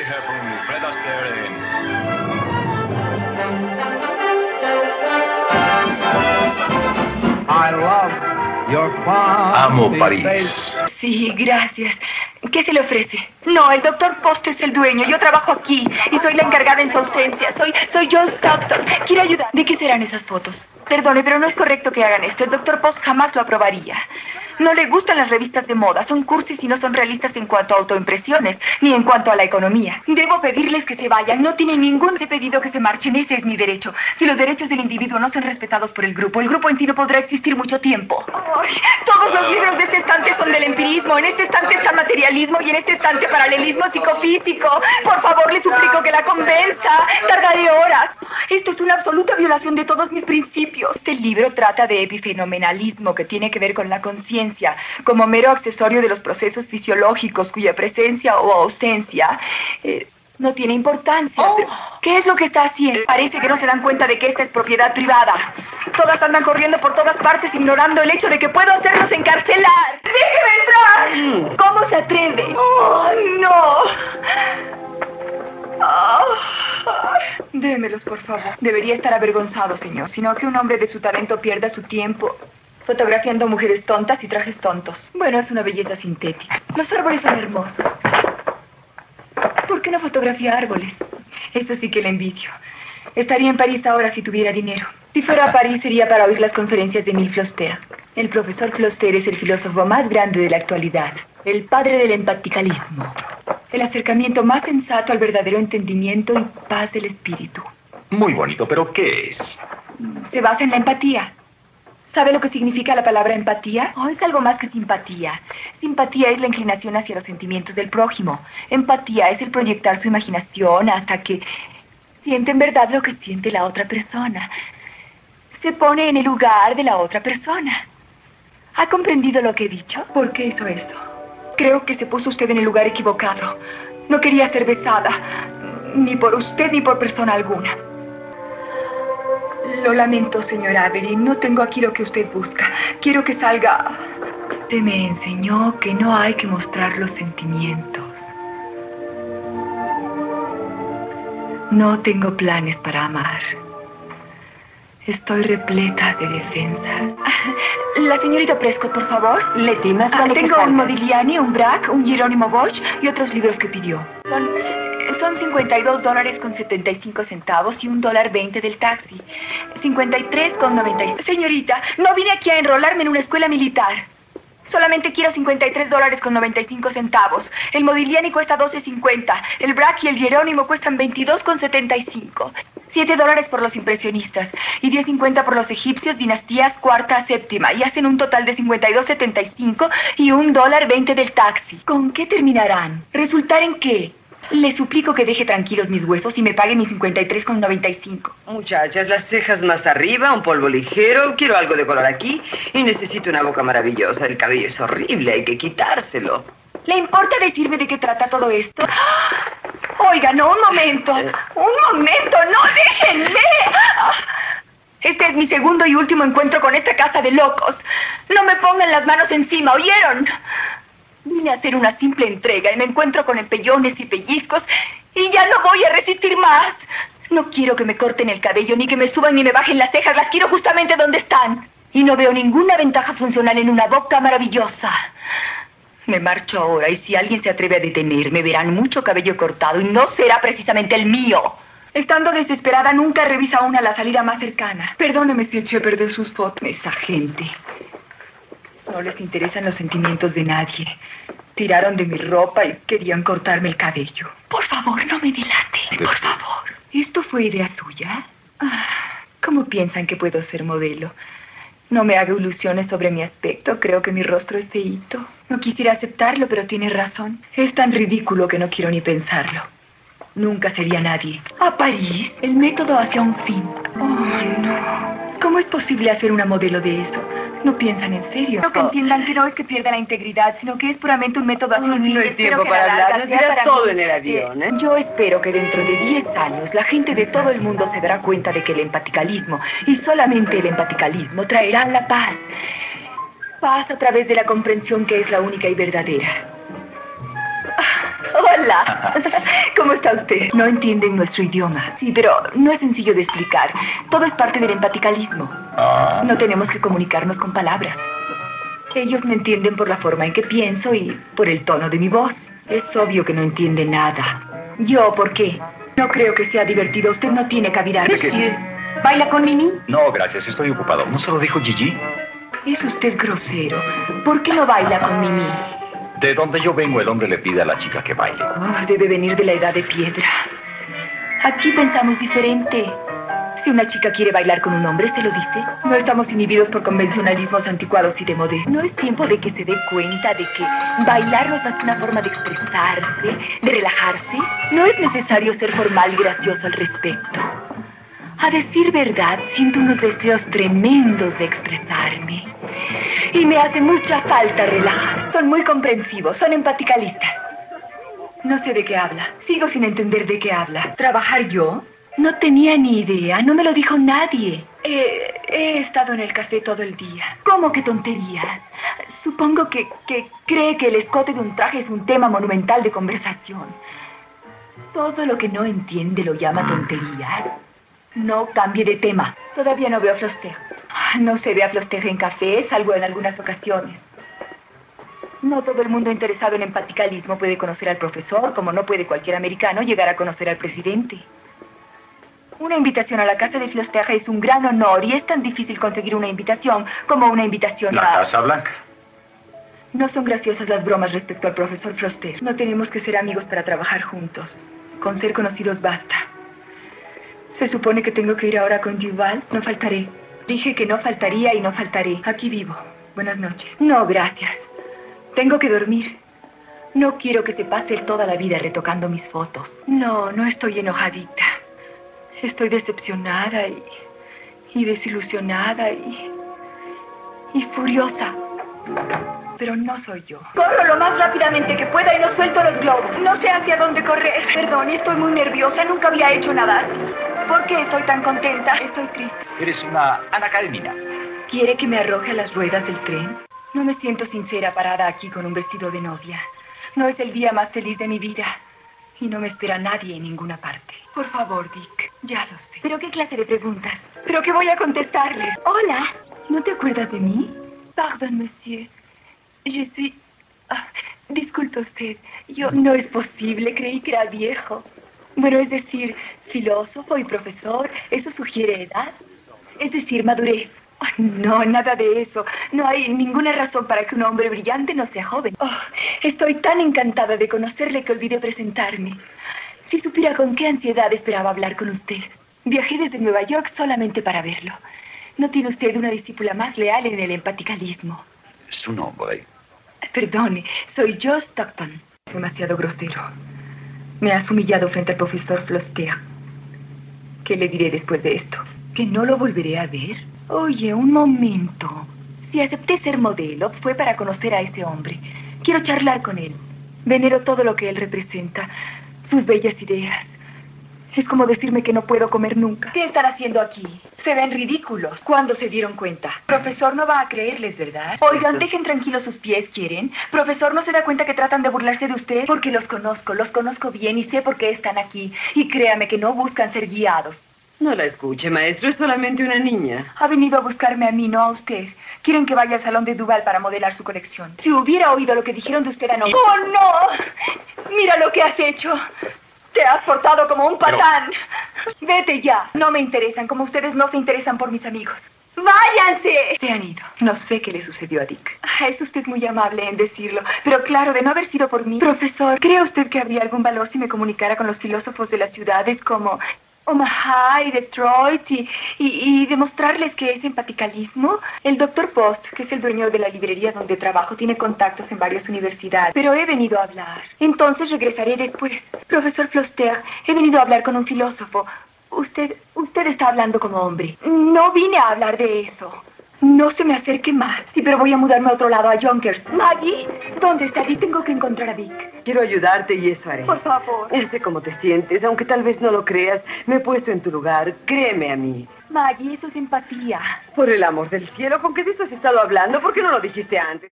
här från fredagsserien. I love your Amo París. Sí, gracias. ¿Qué se le ofrece? No, el doctor Post es el dueño. Yo trabajo aquí y soy la encargada en su ausencia. Soy John Stockton. ¿Quiere ayudar? ¿De qué serán esas fotos? Perdone, pero no es correcto que hagan esto. El doctor Post jamás lo aprobaría. No le gustan las revistas de moda. Son cursis y no son realistas en cuanto a autoimpresiones, ni en cuanto a la economía. Debo pedirles que se vayan. No tienen ningún pedido que se marchen. Ese es mi derecho. Si los derechos del individuo no son respetados por el grupo en sí no podrá existir mucho tiempo. Ay, todos los libros de este estante son del empirismo. En este estante está materialismo y en este estante paralelismo psicofísico. Por favor, le suplico que la convenza. Tardaré horas. Esto es una absoluta violación de todos mis principios. Este libro trata de epifenomenalismo, que tiene que ver con la conciencia como mero accesorio de los procesos fisiológicos cuya presencia o ausencia no tiene importancia. Pero, ¿qué es lo que está haciendo? Parece que no se dan cuenta de que esta es propiedad privada. Todas andan corriendo por todas partes ignorando el hecho de que puedo hacerlos encarcelar. ¡Déjeme entrar! ¿Cómo se atreve? ¡Oh, no! Démelos, por favor. Debería estar avergonzado, señor, sino que un hombre de su talento pierda su tiempo fotografiando mujeres tontas y trajes tontos. Bueno, es una belleza sintética. Los árboles son hermosos. ¿Por qué no fotografía árboles? Eso sí que le envidio. Estaría en París ahora si tuviera dinero. Si fuera a París sería para oír las conferencias de Emile Floster. El profesor Floster es el filósofo más grande de la actualidad. El padre del empaticalismo. El acercamiento más sensato al verdadero entendimiento y paz del espíritu. Muy bonito, pero ¿qué es? Se basa en la empatía. ¿Sabe lo que significa la palabra empatía? Oh, es algo más que simpatía. Simpatía es la inclinación hacia los sentimientos del prójimo. Empatía es el proyectar su imaginación hasta que siente en verdad lo que siente la otra persona. Se pone en el lugar de la otra persona. ¿Ha comprendido lo que he dicho? ¿Por qué hizo eso? Creo que se puso usted en el lugar equivocado. No quería ser besada, ni por usted ni por persona alguna. Lo lamento, señor Avery. No tengo aquí lo que usted busca. Quiero que salga. Usted me enseñó que no hay que mostrar los sentimientos. No tengo planes para amar. Estoy repleta de defensas. La señorita Prescott, por favor. Letty, más vale que tengo salga. un Modigliani, un Braque, un Jerónimo Bosch y otros libros que pidió. Son $52.75 y $1.20 del taxi. 53,96. Señorita, no vine aquí a enrolarme en una escuela militar. Solamente quiero $53.95. El Modigliani cuesta $12.50. El Braque y el Jerónimo cuestan $22,75. $7 por los impresionistas y $10.50 por los egipcios, dinastías cuarta a séptima, y hacen un total de $52.75 y $1.20 del taxi. ¿Con qué terminarán? ¿Resultar en qué? Le suplico que deje tranquilos mis huesos y me pague mis $53,95. Muchachas, las cejas más arriba, un polvo ligero, quiero algo de color aquí y necesito una boca maravillosa. El cabello es horrible, hay que quitárselo. ¿Le importa decirme de qué trata todo esto? Oiga, no, un momento. Un momento, no, déjenme. Este es mi segundo y último encuentro con esta casa de locos. No me pongan las manos encima, ¿oyeron? Vine a hacer una simple entrega y me encuentro con empellones y pellizcos y ya no voy a resistir más. No quiero que me corten el cabello, ni que me suban ni me bajen las cejas. Las quiero justamente donde están. Y no veo ninguna ventaja funcional en una boca maravillosa. Me marcho ahora y si alguien se atreve a detenerme, verán mucho cabello cortado y no será precisamente el mío. Estando desesperada, nunca revisa una la salida más cercana. Perdóneme si eché a perder sus fotos. Esa gente. No les interesan los sentimientos de nadie. Tiraron de mi ropa y querían cortarme el cabello. Por favor, no me dilate. Por favor. ¿Esto fue idea suya? ¿Cómo piensan que puedo ser modelo? No me haga ilusiones sobre mi aspecto. Creo que mi rostro es feíto. No quisiera aceptarlo, pero tiene razón. Es tan ridículo que no quiero ni pensarlo. Nunca sería nadie. ¿A París? El método hacia un fin. Oh, no. ¿Cómo es posible hacer una modelo de eso? No piensan en serio. Quiero que entiendan que no es que pierda la integridad, sino que es puramente un método hacia un fin. No hay tiempo para hablar. Nos dirás todo en el avión, ¿eh? Yo espero que dentro de 10 años la gente de todo el mundo se dará cuenta de que el empaticalismo, y solamente el empaticalismo, traerá la paz. Paz a través de la comprensión que es la única y verdadera. Hola. Hola. ¿Cómo está usted? No entienden nuestro idioma. Sí, pero no es sencillo de explicar. Todo es parte del empaticalismo. No tenemos que comunicarnos con palabras. Ellos me entienden por la forma en que pienso y por el tono de mi voz. Es obvio que no entiende nada. ¿Yo por qué? No creo que sea divertido. Usted no tiene cabida. ¿Qué? ¿Baila con Mimi? No, gracias, estoy ocupado. ¿No se lo dijo Gigi? Es usted grosero. ¿Por qué no baila con Mimi? De donde yo vengo, el hombre le pide a la chica que baile. Oh, debe venir de la edad de piedra. Aquí pensamos diferente. Si una chica quiere bailar con un hombre, ¿se lo dice? No estamos inhibidos por convencionalismos anticuados y de moda. No es tiempo de que se dé cuenta de que bailar no es más que una forma de expresarse, de relajarse. No es necesario ser formal y gracioso al respecto. A decir verdad, siento unos deseos tremendos de expresarme. Y me hace mucha falta relajar. Son muy comprensivos, son empaticalistas. No sé de qué habla. Sigo sin entender de qué habla. ¿Trabajar yo? No tenía ni idea, no me lo dijo nadie. He estado en el café todo el día. ¿Cómo que tonterías? Supongo que cree que el escote de un traje es un tema monumental de conversación. Todo lo que no entiende lo llama tonterías. No cambie de tema. Todavía no veo a Floster. No se ve a Floster en café, salvo en algunas ocasiones. No todo el mundo interesado en empaticalismo puede conocer al profesor, como no puede cualquier americano llegar a conocer al presidente. Una invitación a la casa de Floster es un gran honor y es tan difícil conseguir una invitación como una invitación ¿La Casa Blanca? No son graciosas las bromas respecto al profesor Floster. No tenemos que ser amigos para trabajar juntos. Con ser conocidos basta. Se supone que tengo que ir ahora con Duval. No faltaré. Dije que no faltaría y no faltaré. Aquí vivo. Buenas noches. No, gracias. Tengo que dormir. No quiero que se pase toda la vida retocando mis fotos. No estoy enojadita. Estoy decepcionada y desilusionada y furiosa. Pero no soy yo. Corro lo más rápidamente que pueda y no suelto los globos. No sé hacia dónde correr. Perdón, estoy muy nerviosa. Nunca había hecho nada así. ¿Por qué estoy tan contenta? Estoy triste. Eres una Ana Karenina. ¿Quiere que me arroje a las ruedas del tren? No me siento sincera parada aquí con un vestido de novia. No es el día más feliz de mi vida. Y no me espera nadie en ninguna parte. Por favor, Dick. Ya lo sé. ¿Pero qué clase de preguntas? ¿Pero qué voy a contestarle? Hola. ¿No te acuerdas de mí? Pardon, monsieur. Je suis... disculpe usted. No es posible. Creí que era viejo. Bueno, es decir, filósofo y profesor. ¿Eso sugiere edad? Es decir, madurez. No, nada de eso. No hay ninguna razón para que un hombre brillante no sea joven. Estoy tan encantada de conocerle que olvidé presentarme. Si supiera con qué ansiedad esperaba hablar con usted. Viajé desde Nueva York solamente para verlo. ¿No tiene usted una discípula más leal en el empaticalismo? Su nombre. Perdone, soy Jo Stockton. Demasiado grosero. Me has humillado frente al profesor Floster. ¿Qué le diré después de esto? ¿Que no lo volveré a ver? Oye, un momento. Si acepté ser modelo, fue para conocer a ese hombre. Quiero charlar con él. Venero todo lo que él representa. Sus bellas ideas. Es como decirme que no puedo comer nunca. ¿Qué están haciendo aquí? Se ven ridículos. ¿Cuándo se dieron cuenta? Profesor no va a creerles, ¿verdad? Oigan, dejen tranquilos sus pies, ¿quieren? Profesor, ¿no se da cuenta que tratan de burlarse de usted? Porque los conozco bien y sé por qué están aquí. Y créame que no buscan ser guiados. No la escuche, maestro, es solamente una niña. Ha venido a buscarme a mí, no a usted. Quieren que vaya al salón de Duval para modelar su colección. Si hubiera oído lo que dijeron de usted anoche... ¡Oh, no! Mira lo que has hecho. Te has portado como un patán. Vete ya. No me interesan, como ustedes no se interesan por mis amigos. ¡Váyanse! Se han ido. No sé qué le sucedió a Dick. Es usted muy amable en decirlo. Pero claro, de no haber sido por mí... Profesor, ¿cree usted que habría algún valor si me comunicara con los filósofos de las ciudades como... Omaha y Detroit y demostrarles que es empaticalismo? El doctor Post, que es el dueño de la librería donde trabajo, tiene contactos en varias universidades. Pero he venido a hablar. Entonces regresaré después. Profesor Floster, he venido a hablar con un filósofo. Usted está hablando como hombre. No vine a hablar de eso. No se me acerque más. Sí, pero voy a mudarme a otro lado, a Yonkers. Maggie, ¿dónde está Dick? Tengo que encontrar a Dick. Quiero ayudarte y eso haré. Por favor. Sé cómo te sientes, aunque tal vez no lo creas. Me he puesto en tu lugar. Créeme a mí. Maggie, eso es empatía. Por el amor del cielo, ¿con qué de eso has estado hablando? ¿Por qué no lo dijiste antes?